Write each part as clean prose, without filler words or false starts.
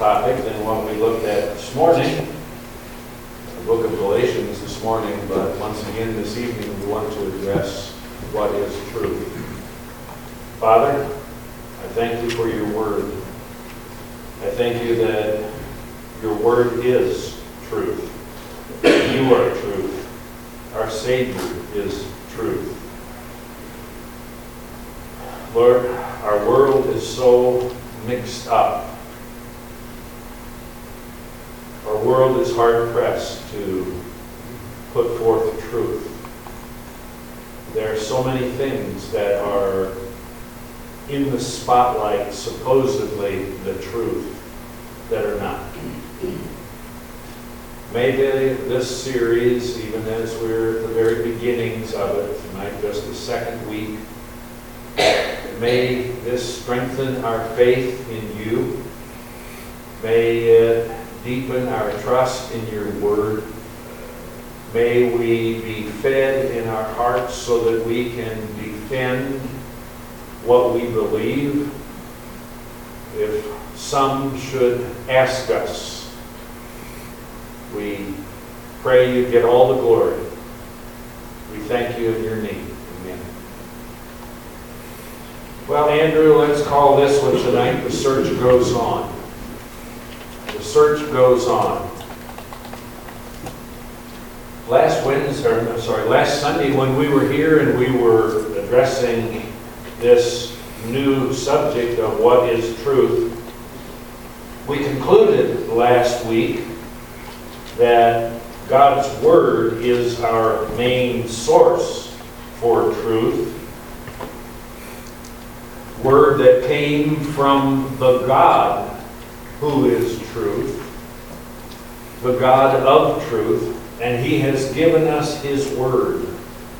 topic than what we looked at this morning, the book of Galatians this morning, but once again this evening we want to address what is truth. Father, I thank you for your word. I thank you that your word is truth. You are truth. Our Savior is truth. Lord, our world is so mixed up. Our world is hard-pressed to put forth truth. There are so many things that are in the spotlight, supposedly the truth, that are not. Maybe this series, even as we're at the very beginnings of it, tonight just the second week, may this strengthen our faith in you. May it deepen our trust in your word. May we be fed in our hearts so that we can defend what we believe. If some should ask us, we pray you get all the glory. We thank you in your name. Amen. Well, Andrew, let's call this one tonight, The Search Goes On. The search goes on. Last Sunday when we were here and we were addressing this new subject of what is truth, we concluded last week that God's Word is our main source for truth. Word that came from the God who is truth, the God of truth, and He has given us His Word.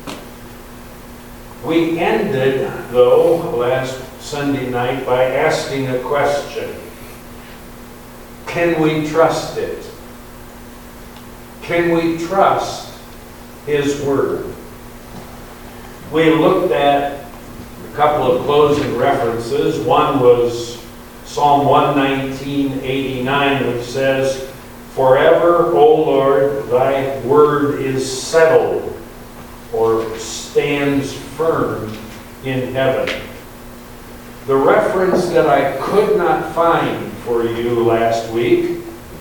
We ended, though, last Sunday night by asking a question. Can we trust it? Can we trust His Word? We looked at a couple of closing references. One was Psalm 119:89, which says, "Forever, O Lord, thy word is settled," or stands firm in heaven. The reference that I could not find for you last week,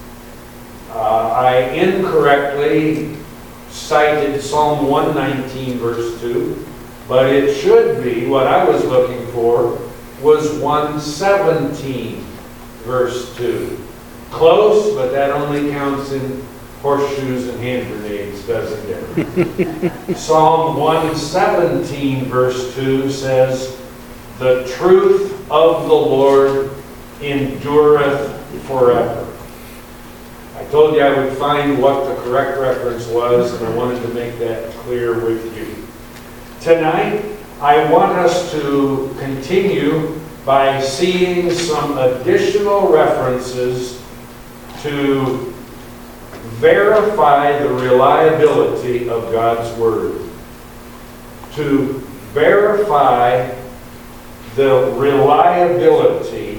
I incorrectly cited Psalm 119 verse 2, but it should be, what I was looking for was 117 verse 2. Close, but that only counts in horseshoes and hand grenades, doesn't it? Psalm 117 verse 2 says, "The truth of the Lord endureth forever." I told you I would find what the correct reference was, and I wanted to make that clear with you. Tonight, I want us to continue by seeing some additional references to verify the reliability of God's Word. To verify the reliability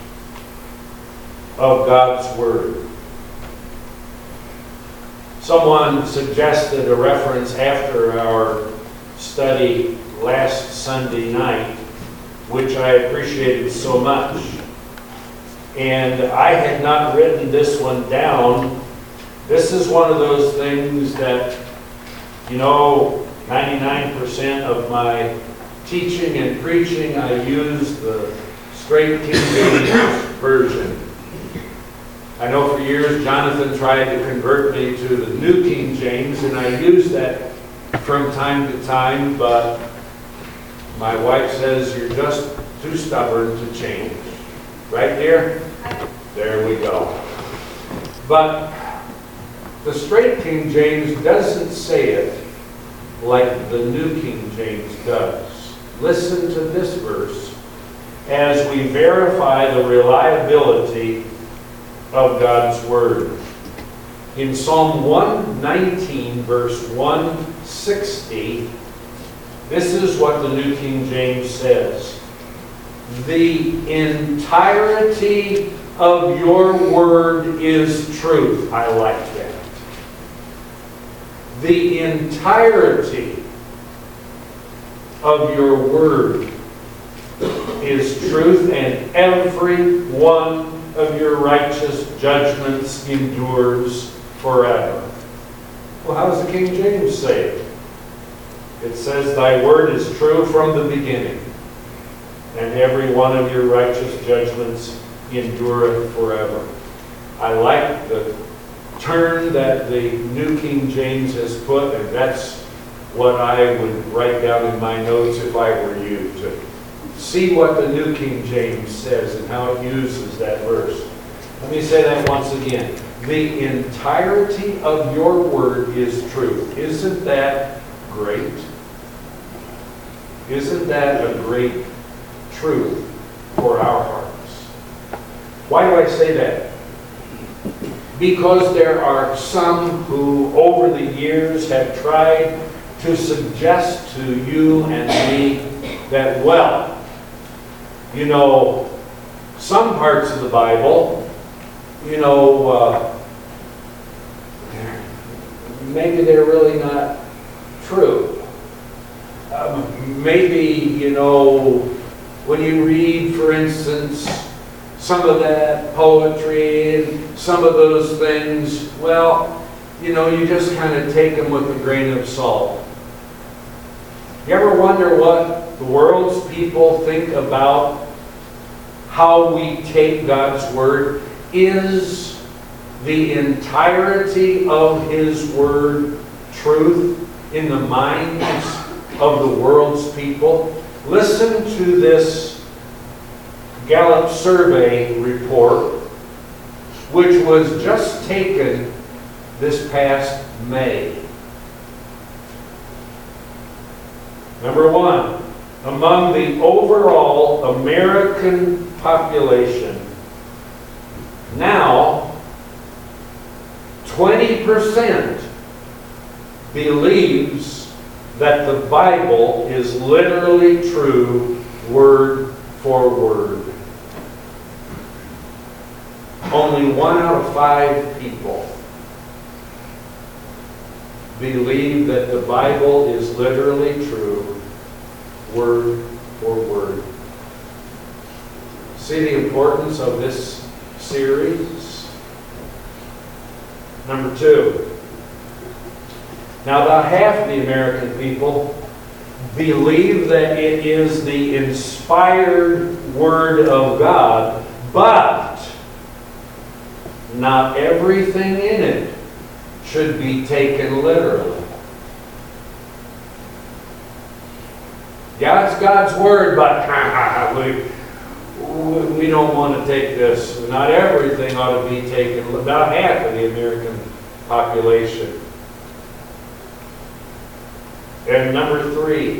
of God's Word. Someone suggested a reference after our study last Sunday night, which I appreciated so much. And I had not written this one down. This is one of those things that, 99% of my teaching and preaching, I use the straight King James version. I know for years Jonathan tried to convert me to the New King James, and I use that from time to time, but my wife says you're just too stubborn to change. Right, dear? There we go. But the straight King James doesn't say it like the New King James does. Listen to this verse as we verify the reliability of God's Word. In Psalm 119, verse 160, this is what the New King James says. "The entirety of your word is truth. I like that. The entirety of your word is truth, and every one of your righteous judgments endures forever. Well, how does the King James say it? It says, thy word is true from the beginning, and every one of your righteous judgments endureth forever. I like the turn that the New King James has put, and that's what I would write down in my notes if I were you, to see what the New King James says and how it uses that verse. Let me say that once again. The entirety of your word is truth. Isn't that great? Isn't that a great truth for our hearts? Why do I say that? Because there are some who over the years have tried to suggest to you and me that, well, you know, some parts of the Bible, you know, maybe they're really not true. Maybe, you know, when you read, for instance, some of that poetry and some of those things, well, you know, you just kind of take them with a grain of salt. You ever wonder what the world's people think about how we take God's Word? Is the entirety of His Word truth in the minds of the world's people? Listen to this Gallup survey report, which was just taken this past May. Number one, among the overall American population, now 20% believes that the Bible is literally true, word for word. Only 1 out of 5 people believe that the Bible is literally true, word for word. See the importance of this series? Number 2. Now, about half of the American people believe that it is the inspired Word of God, but not everything in it should be taken literally. Yeah, it's God's Word, but we don't want to take this. Not everything ought to be taken. About half of the American population. And number 3,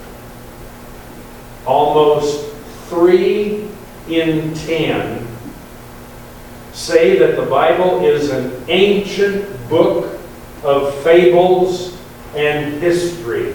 almost 3 in 10 say that the Bible is an ancient book of fables and history,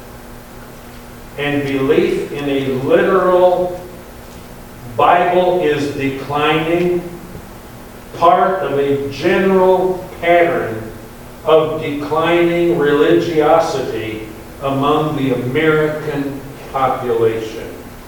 and belief in a literal Bible is declining, part of a general pattern of declining religiosity among the American population.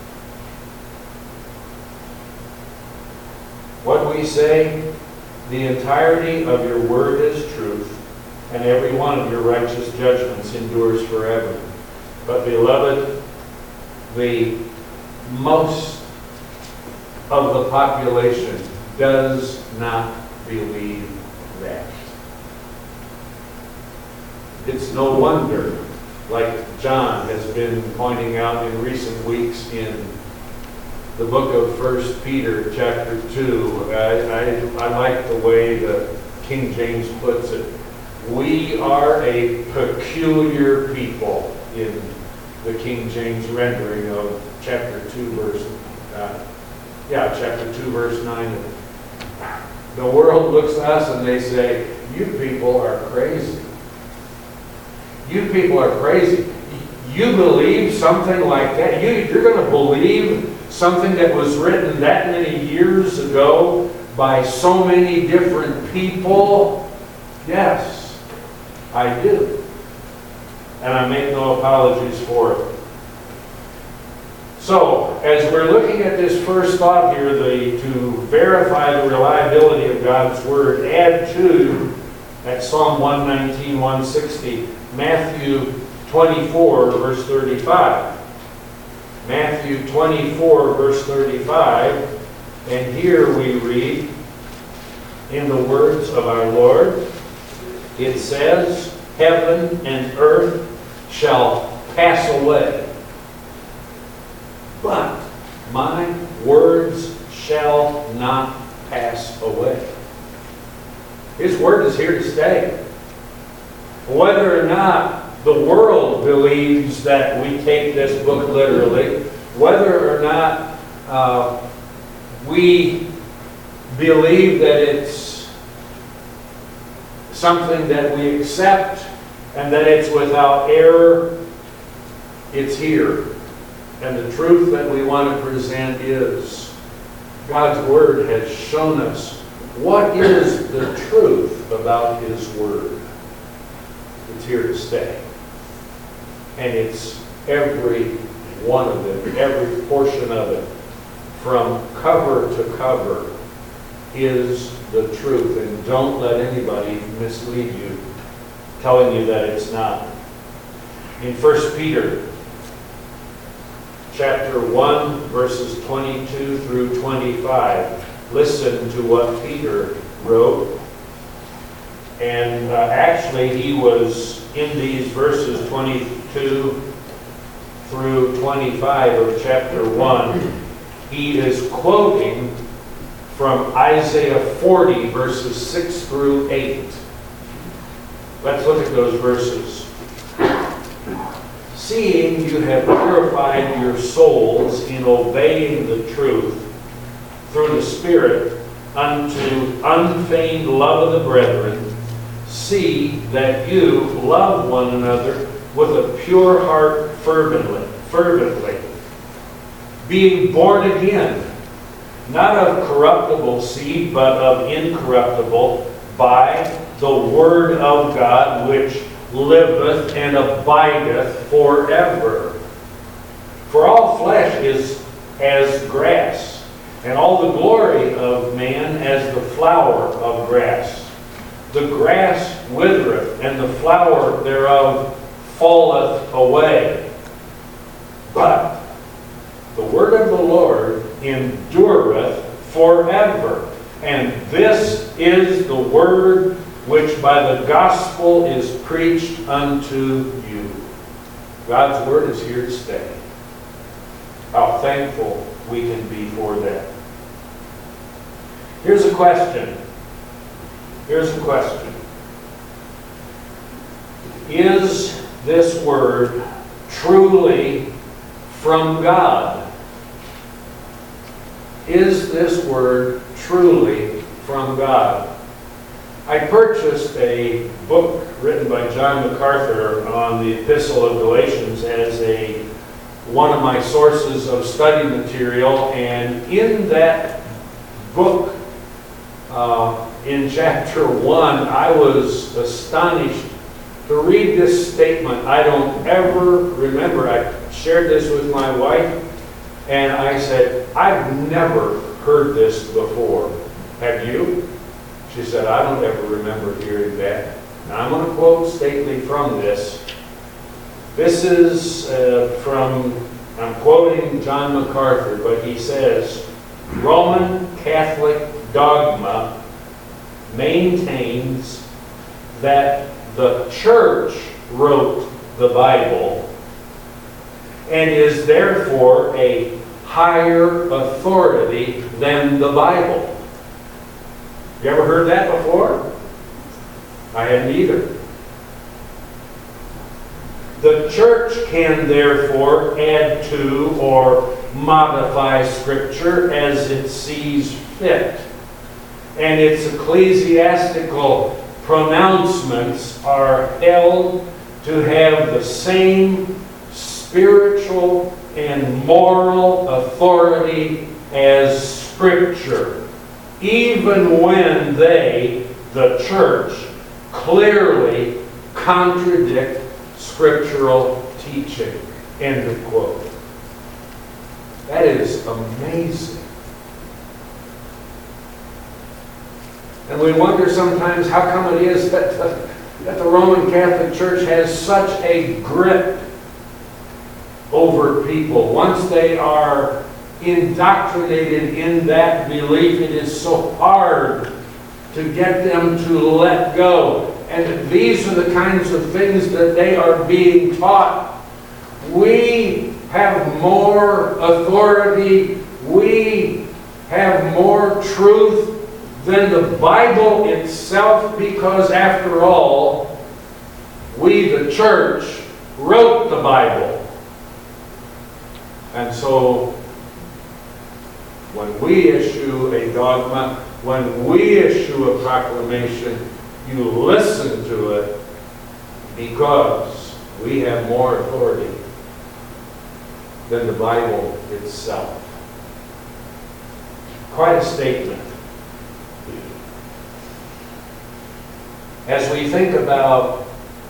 What do we say? The entirety of your word is truth, and every one of your righteous judgments endures forever. But beloved, the most of the population does not believe that. It's no wonder, like John has been pointing out in recent weeks in the book of 1 Peter chapter 2. I like the way the King James puts it. We are a peculiar people in the King James rendering of chapter 2 verse chapter 2 verse 9. The world looks at us and they say, you people are crazy. You people are crazy. You believe something like that? You're going to believe something that was written that many years ago by so many different people? Yes, I do. And I make no apologies for it. So, as we're looking at this first thought here, to verify the reliability of God's Word, add to, at Psalm 119, 160, Matthew 24, verse 35. Matthew 24, verse 35, and here we read, in the words of our Lord, it says, "Heaven and earth shall pass away, but my words shall not pass away." His word is here to stay. Whether or not the world believes that we take this book literally, whether or not we believe that it's something that we accept and that it's without error, it's here. And the truth that we want to present is God's Word has shown us what is the truth about His Word. It's here to stay. And it's every one of them, every portion of it, from cover to cover, is the truth. And don't let anybody mislead you, telling you that it's not. In 1 Peter chapter 1, verses 22 through 25, listen to what Peter wrote. And actually, he was in these verses 22 through 25 of chapter 1. He is quoting from Isaiah 40, verses 6 through 8. Let's look at those verses. "Seeing you have purified your souls in obeying the truth through the Spirit unto unfeigned love of the brethren, see that you love one another with a pure heart fervently, being born again, not of corruptible seed, but of incorruptible, by the word of God, which liveth and abideth forever. For all flesh is as grass, and all the glory of man as the flower of grass. The grass withereth, and the flower thereof falleth away. But the word of the Lord endureth forever. And this is the word which by the gospel is preached unto you." God's word is here to stay. How thankful we can be for that. Here's a question. Is this word truly from God? Is this word truly from God? I purchased a book written by John MacArthur on the Epistle of Galatians as one of my sources of study material, and in that book, in chapter 1, I was astonished to read this statement. I don't ever remember. I shared this with my wife, and I said, "I've never heard this before. Have you?" She said, "I don't ever remember hearing that." Now, I'm going to quote stately from this. This is I'm quoting John MacArthur, but he says, "Roman Catholic dogma maintains that the church wrote the Bible and is therefore a higher authority than the Bible." You ever heard that before? I hadn't either. The church can therefore add to or modify Scripture as it sees fit, and its ecclesiastical pronouncements are held to have the same spiritual and moral authority as Scripture, even when they, the church, clearly contradict scriptural teaching. End of quote. That is amazing. And we wonder sometimes how come it is that the Roman Catholic Church has such a grip over people. Once they are indoctrinated in that belief, it is so hard to get them to let go. And these are the kinds of things that they are being taught. We have more authority. We have more truth than the Bible itself, because after all, we, the church, wrote the Bible. And so, when we issue a dogma, when we issue a proclamation, you listen to it because we have more authority than the Bible itself. Quite a statement. As we think about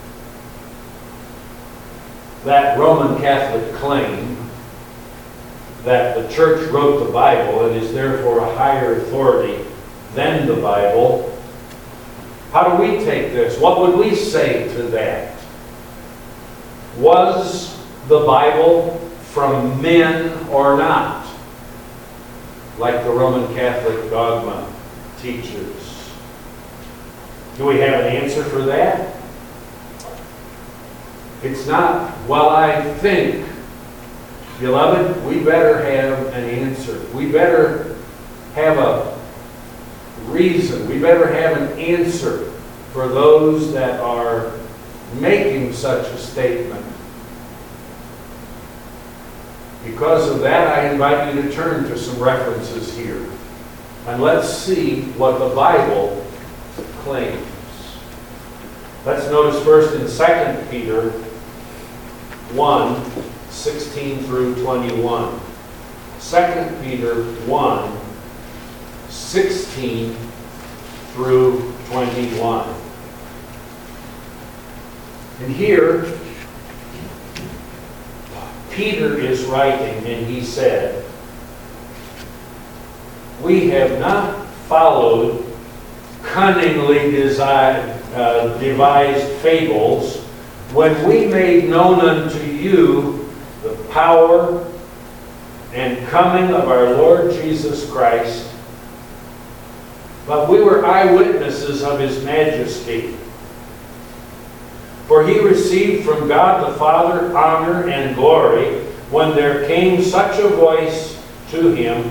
that Roman Catholic claim that the church wrote the Bible and is therefore a higher authority than the Bible, how do we take this? What would we say to that? Was the Bible from men or not? Like the Roman Catholic dogma teaches. Do we have an answer for that? It's not, well, I think. Beloved, we better have an answer. We better have a reason. We better have an answer for those that are making such a statement. Because of that, I invite you to turn to some references here. And let's see what the Bible claims. Let's notice first in 2 Peter 1, 16 through 21. 2 Peter 1, 16 through 21. And here, Peter is writing, and he said, "We have not followed cunningly devised fables when we made known unto you the power and coming of our Lord Jesus Christ, but we were eyewitnesses of his majesty. For he received from God the Father honor and glory when there came such a voice to him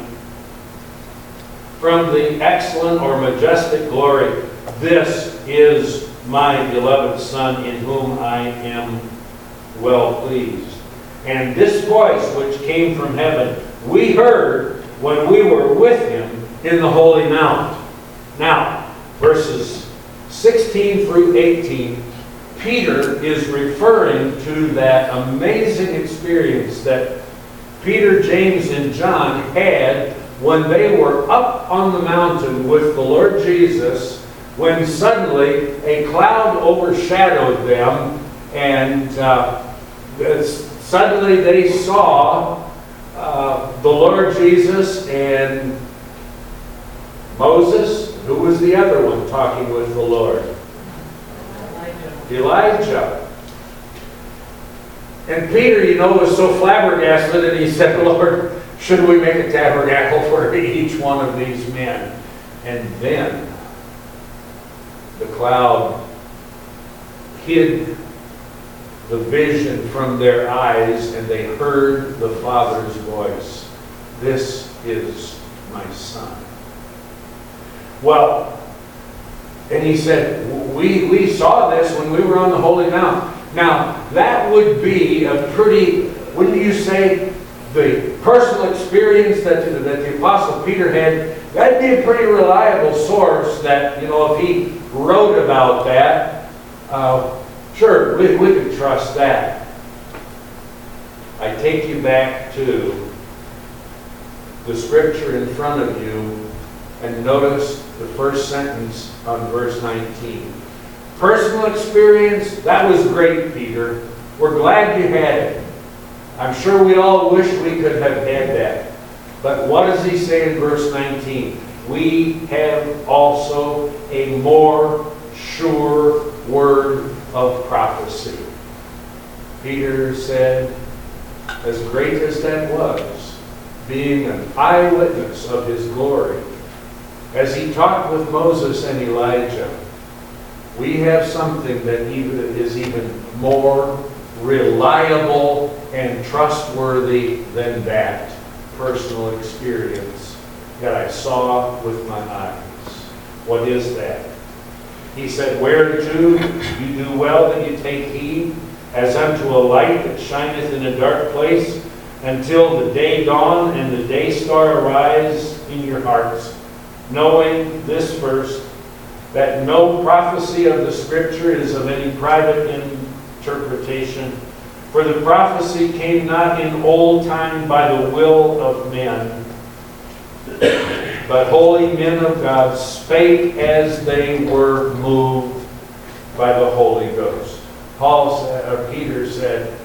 from the excellent or majestic glory, This is my beloved Son, in whom I am well pleased. And this voice which came from heaven, we heard when we were with him in the holy mount." Now, verses 16 through 18, Peter is referring to that amazing experience that Peter, James, and John had when they were up on the mountain with the Lord Jesus, when suddenly a cloud overshadowed them, and suddenly they saw the Lord Jesus and Moses. Who was the other one talking with the Lord? Elijah. And Peter, was so flabbergasted, and he said, "Lord, should we make a tabernacle for each one of these men?" And then the cloud hid the vision from their eyes, and they heard the Father's voice. "This is my Son." Well, and he said, we saw this when we were on the Holy Mount. Now, that would be a pretty, wouldn't you say, the personal experience that the Apostle Peter had, that'd be a pretty reliable source that, if he wrote about that, sure, we could trust that. I take you back to the scripture in front of you and notice the first sentence on verse 19. Personal experience, that was great, Peter. We're glad you had it. I'm sure we all wish we could have had that. But what does he say in verse 19? We have also a more sure word of prophecy. Peter said, as great as that was, being an eyewitness of his glory, as he talked with Moses and Elijah, we have something that is even more reliable and trustworthy than that personal experience that I saw with my eyes. What is that? He said, whereto you do well that you take heed, as unto a light that shineth in a dark place, until the day dawn and the day star arise in your hearts, knowing this first, that no prophecy of the Scripture is of any private interpretation. For the prophecy came not in old time by the will of men, but holy men of God spake as they were moved by the Holy Ghost. Peter said,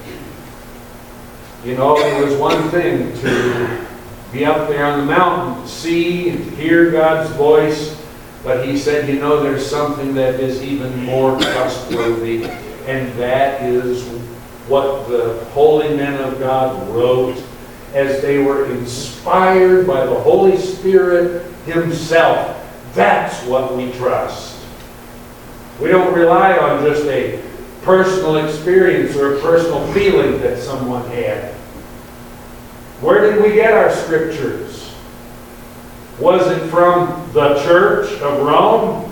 you know, it was one thing to be up there on the mountain, see and hear God's voice, but he said, you know, there's something that is even more trustworthy, and that is what the holy men of God wrote as they were inspired by the Holy Spirit himself. That's what we trust. We don't rely on just a personal experience or a personal feeling that someone had. Where did we get our scriptures? Was it from the Church of Rome?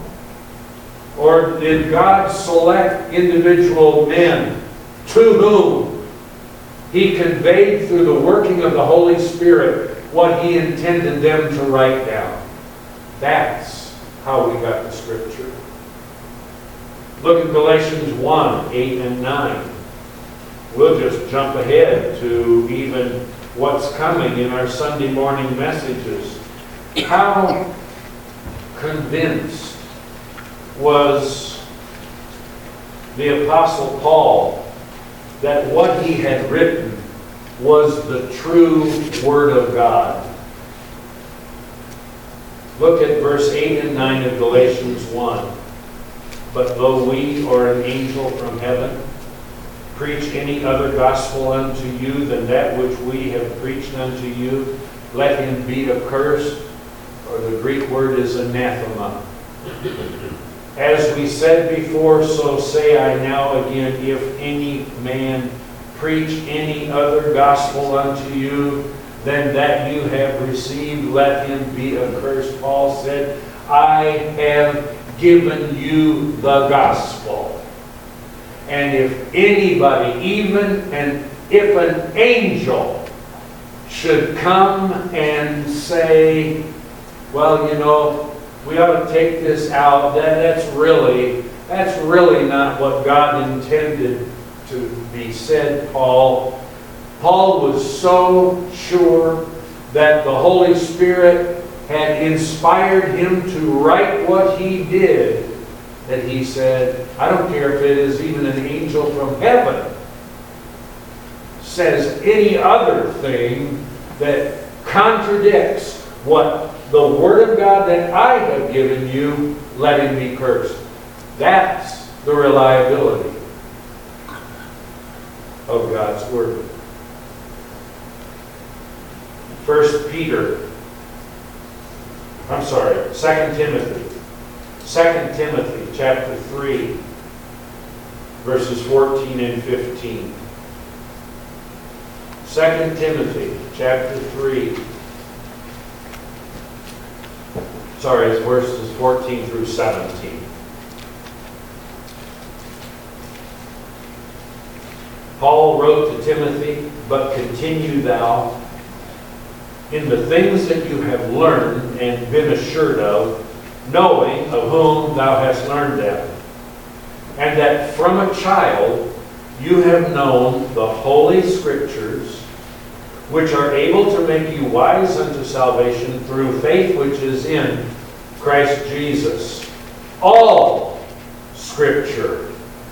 Or did God select individual men to whom he conveyed through the working of the Holy Spirit what he intended them to write down? That's how we got the scripture. Look at Galatians 1, 8 and 9. We'll just jump ahead to even what's coming in our Sunday morning messages. How convinced was the Apostle Paul that what he had written was the true Word of God? Look at verse 8 and 9 of Galatians 1. But though we or an angel from heaven preach any other gospel unto you than that which we have preached unto you, let him be accursed, or the Greek word is anathema. As we said before, so say I now again, if any man preach any other gospel unto you than that you have received, let him be accursed. Paul said, I have given you the gospel. And if anybody, if an angel should come and say, well, you know, we ought to take this out, that's really not what God intended to be said, Paul. Paul was so sure that the Holy Spirit had inspired him to write what he did, that he said, I don't care if it is even an angel from heaven says any other thing that contradicts what the Word of God that I have given you, let him be cursed. That's the reliability of God's Word. 2 Timothy. 2 Timothy chapter 3, verses 14 and 15. 2 Timothy chapter 3. It's verses 14 through 17. Paul wrote to Timothy, but continue thou in the things that you have learned and been assured of, knowing of whom thou hast learned them, and that from a child you have known the Holy Scriptures, which are able to make you wise unto salvation through faith which is in Christ Jesus. All Scripture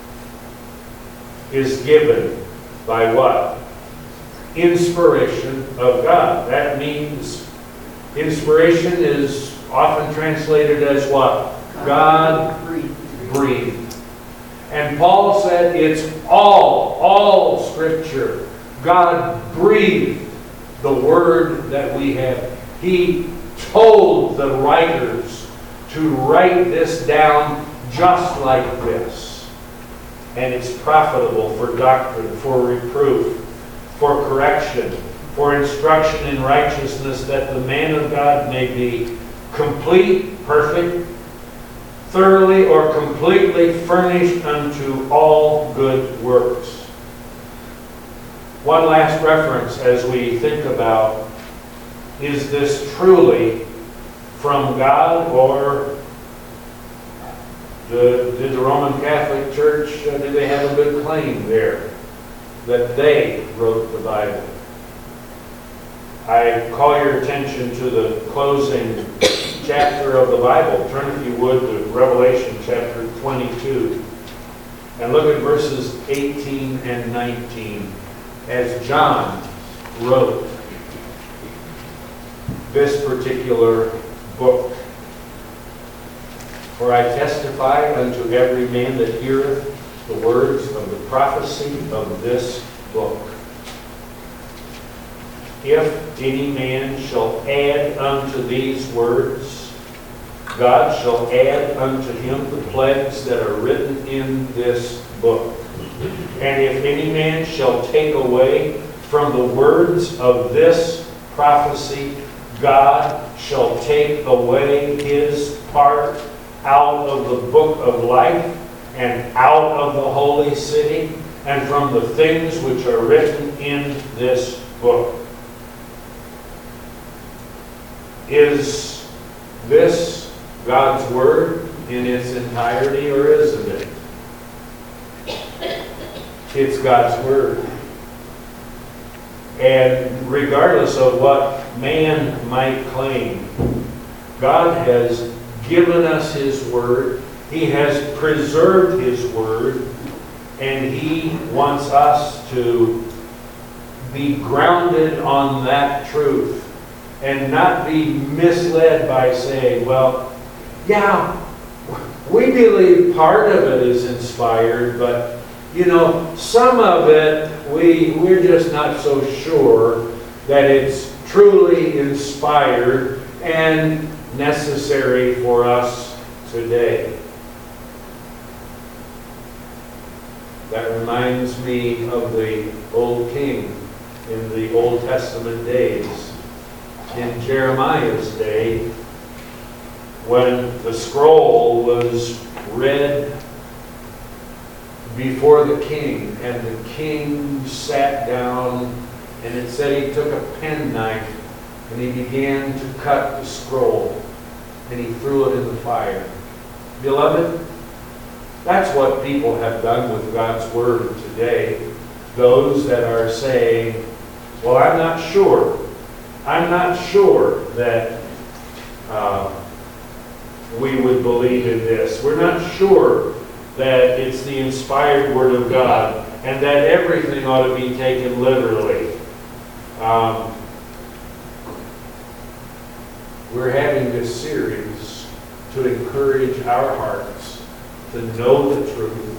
is given by what? Inspiration of God. That means inspiration is often translated as what? God breathed. And Paul said it's all Scripture. God breathed the word that we have. He told the writers to write this down just like this. And it's profitable for doctrine, for reproof, for correction, for instruction in righteousness, that the man of God may be complete, perfect, thoroughly or completely furnished unto all good works. One last reference as we think about, is this truly from God, or did the Roman Catholic Church, did they have a good claim there that they wrote the Bible? I call your attention to the closing chapter of the Bible. Turn, if you would, to Revelation chapter 22. And look at verses 18 and 19. As John wrote this particular book. For I testify unto every man that heareth the words of the prophecy of this book. If any man shall add unto these words, God shall add unto him the plagues that are written in this book. And if any man shall take away from the words of this prophecy, God shall take away his part out of the book of life and out of the holy city and from the things which are written in this book. Is this God's Word in its entirety, or isn't it? It's God's Word. And regardless of what man might claim, God has given us His Word. He has preserved His Word. And He wants us to be grounded on that truth and not be misled by saying, well, yeah, we believe part of it is inspired, but you know, some of it, we're just not so sure that it's truly inspired and necessary for us today. That reminds me of the old king in the Old Testament days. In Jeremiah's day, when the scroll was read before the king, and the king sat down, and it said he took a penknife and he began to cut the scroll, and he threw it in the fire. Beloved, that's what people have done with God's Word today. Those that are saying, well, I'm not sure that we would believe in this. We're not sure that it's the inspired Word of God and that everything ought to be taken literally. We're having this series to encourage our hearts to know the truth,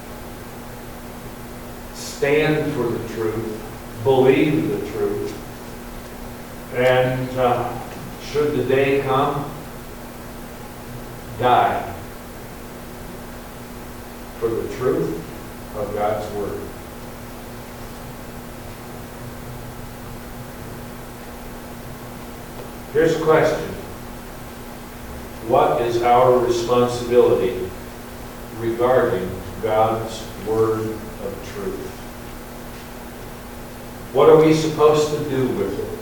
stand for the truth, believe the truth, and should the day come, die for the truth of God's Word. Here's a question. What is our responsibility regarding God's Word of truth? What are we supposed to do with it?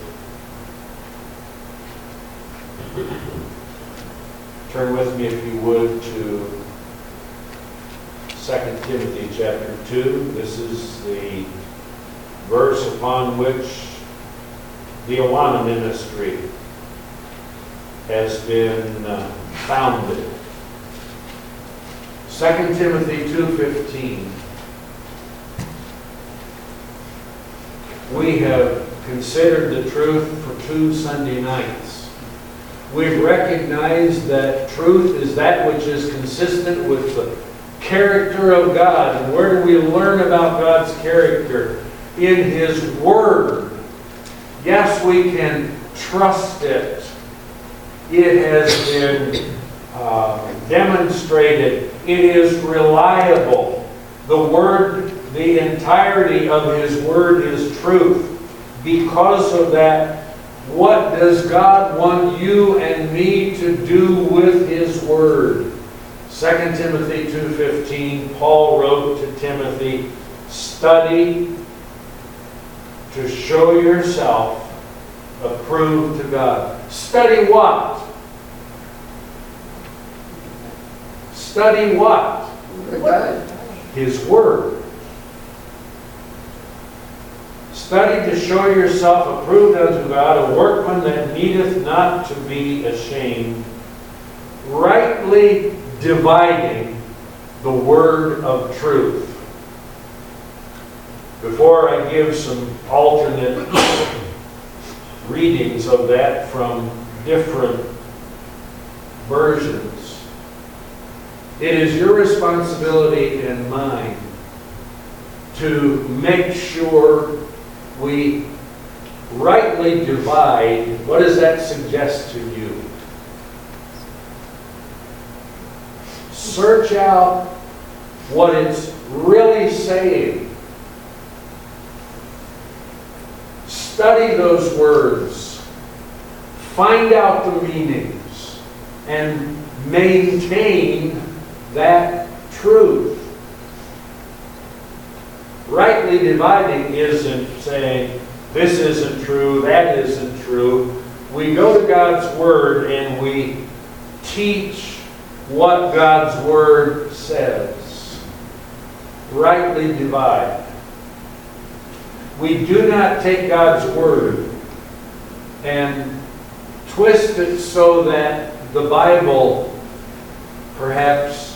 Turn with me, if you would, to 2 Timothy chapter 2. This is the verse upon which the Awana ministry has been founded. 2 Timothy 2:15. We have considered the truth for 2 Sunday nights. We've recognized that truth is that which is consistent with the character of God. And where do we learn about God's character? In His Word. Yes, we can trust it. It has been demonstrated. It is reliable. The Word, the entirety of His Word is truth. Because of that, what does God want you and me to do with His Word? 2 Timothy 2:15, Paul wrote to Timothy, study to show yourself approved to God. Study what? Study what? His Word. Study to show yourself approved unto God, a workman that needeth not to be ashamed, rightly dividing the word of truth. Before I give some alternate readings of that from different versions, it is your responsibility and mine to make sure we rightly divide. What does that suggest to you? Search out what it's really saying. Study those words. Find out the meanings. And maintain that truth. Rightly dividing isn't saying, this isn't true, that isn't true. We go to God's Word and we teach what God's Word says. Rightly divide. We do not take God's Word and twist it so that the Bible perhaps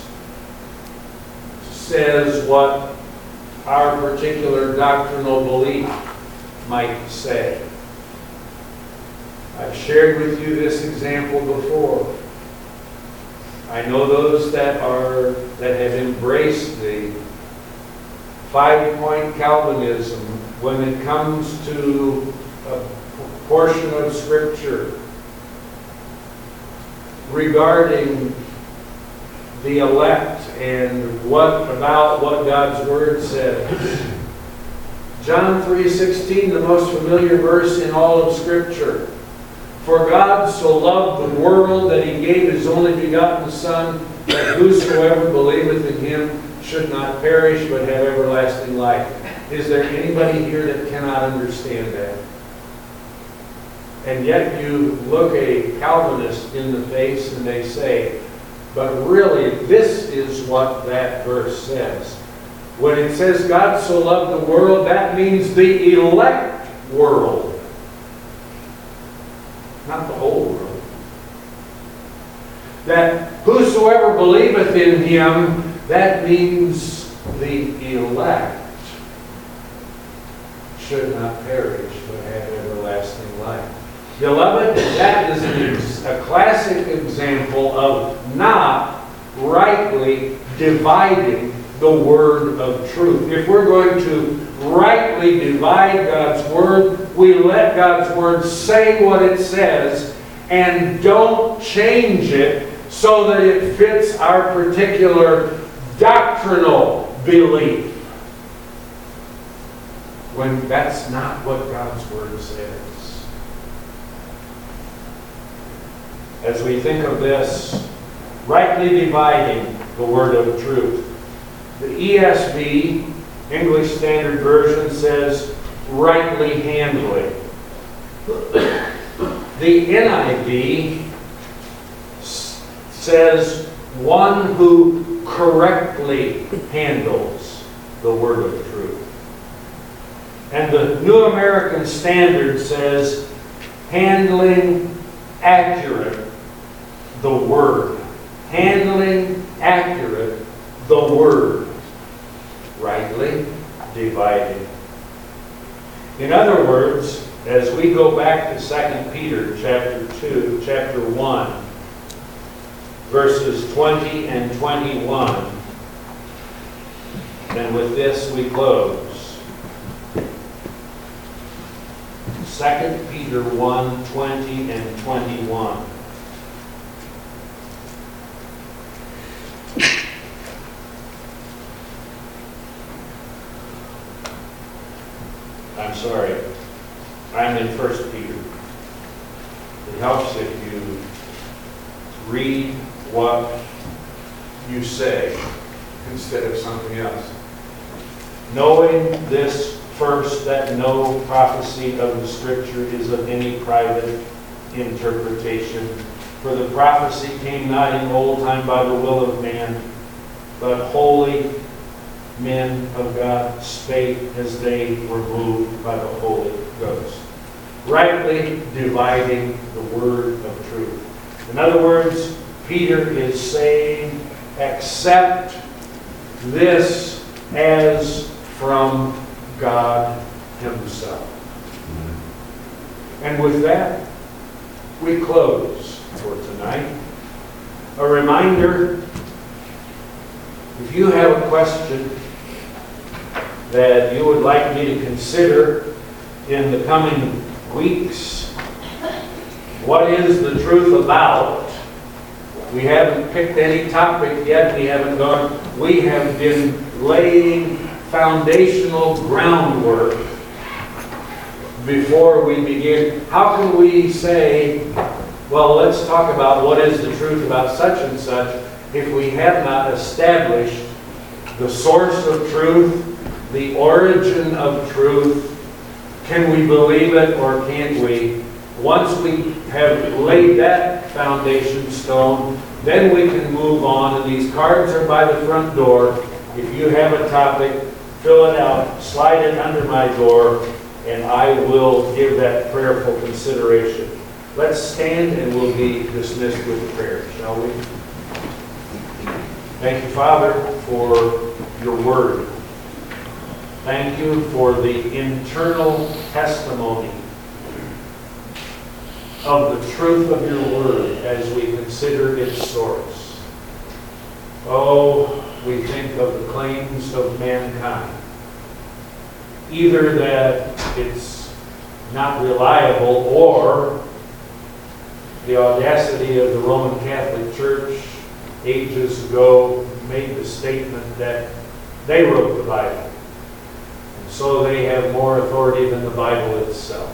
says what our particular doctrinal belief might say. I've shared with you this example before. I know those that have embraced the 5-point Calvinism when it comes to a portion of Scripture regarding the elect and what God's Word says. John 3:16, the most familiar verse in all of Scripture. For God so loved the world that He gave His only begotten Son, that whosoever believeth in Him should not perish but have everlasting life. Is there anybody here that cannot understand that? And yet you look a Calvinist in the face and they say, but really this is what that verse says. When it says God so loved the world, that means the elect world. Not the whole world. That whosoever believeth in Him, that means the elect should not perish but have everlasting life. Beloved, that is a classic example of not rightly dividing the word of truth. If we're going to rightly divide God's Word, we let God's Word say what it says and don't change it so that it fits our particular doctrinal belief. When that's not what God's Word says. As we think of this, rightly dividing the word of truth. The ESV, English Standard Version, says rightly handling. The NIV says one who correctly handles the word of truth. And the New American Standard says, handling accurate the word. Handling accurate the word. Rightly dividing. In other words, as we go back to 2 Peter chapter 1, verses 20 and 21, and with this we close. 2 Peter 1, 20 and 21. I'm sorry, I'm in 1 Peter. It helps if you read what you say instead of something else. Knowing this first, that no prophecy of the Scripture is of any private interpretation. For the prophecy came not in old time by the will of man, but holy men of God spake as they were moved by the Holy Ghost, rightly dividing the word of truth. In other words, Peter is saying, accept this as from God Himself. And with that, we close for tonight. A reminder, if you have a question that you would like me to consider in the coming weeks, what is the truth about? We haven't picked any topic yet. We haven't gone. We have been laying foundational groundwork before we begin. How can we say, well, let's talk about what is the truth about such and such, if we have not established the source of truth, the origin of truth? Can we believe it or can't we? Once we have laid that foundation stone, then we can move on. And these cards are by the front door. If you have a topic, fill it out, slide it under my door, and I will give that prayerful consideration. Let's stand and we'll be dismissed with a prayer, shall we? Thank you, Father, for your word. Thank you for the internal testimony of the truth of your word as we consider its source. Oh, we think of the claims of mankind. Either that it's not reliable, or the audacity of the Roman Catholic Church ages ago made the statement that they wrote the Bible. And so they have more authority than the Bible itself.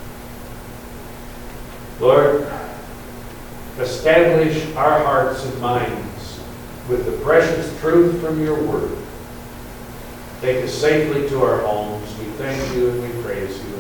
Lord, establish our hearts and minds with the precious truth from your word. Take us safely to our homes. We thank you and we praise you.